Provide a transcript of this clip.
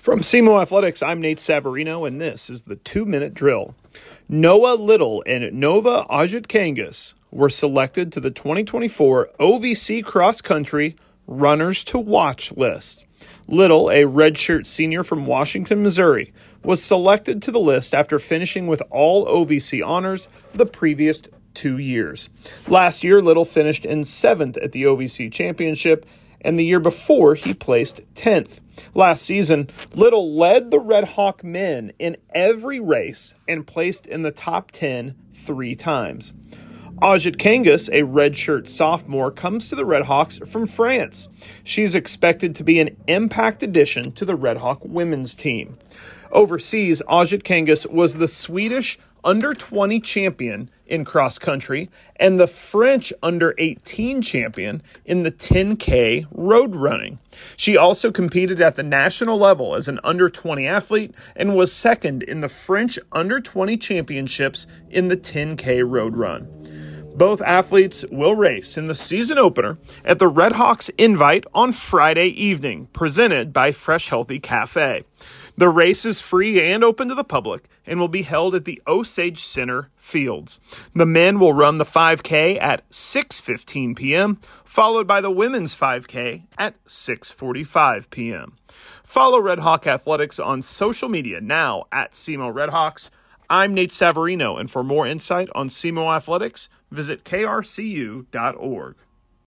From SEMO Athletics, I'm Nate Savarino, and this is the 2-minute drill. Noah Little and Nova Ojitkangas were selected to the 2024 OVC Cross Country Runners to Watch list. Little, a redshirt senior from Washington, Missouri, was selected to the list after finishing with all OVC honors the previous 2 years. Last year, Little finished in 7th at the OVC Championship, and the year before, he placed 10th. Last season, Little led the Red Hawk men in every race and placed in the top 10 3 times. Ojitkangas, a redshirt sophomore, comes to the Red Hawks from France. She's expected to be an impact addition to the Red Hawk women's team. Overseas, Ojitkangas was the Swedish under-20 champion in cross country and the French under-18 champion in the 10K road running. She also competed at the national level as an under-20 athlete and was second in the French under-20 championships in the 10K road run. Both athletes will race in the season opener at the Red Hawks Invite on Friday evening, presented by Fresh Healthy Cafe. The race is free and open to the public and will be held at the Osage Center Fields. The men will run the 5K at 6:15 p.m., followed by the women's 5K at 6:45 p.m. Follow Red Hawk Athletics on social media now at SEMO Redhawks. I'm Nate Savarino, and for more insight on SEMO Athletics, visit krcu.org.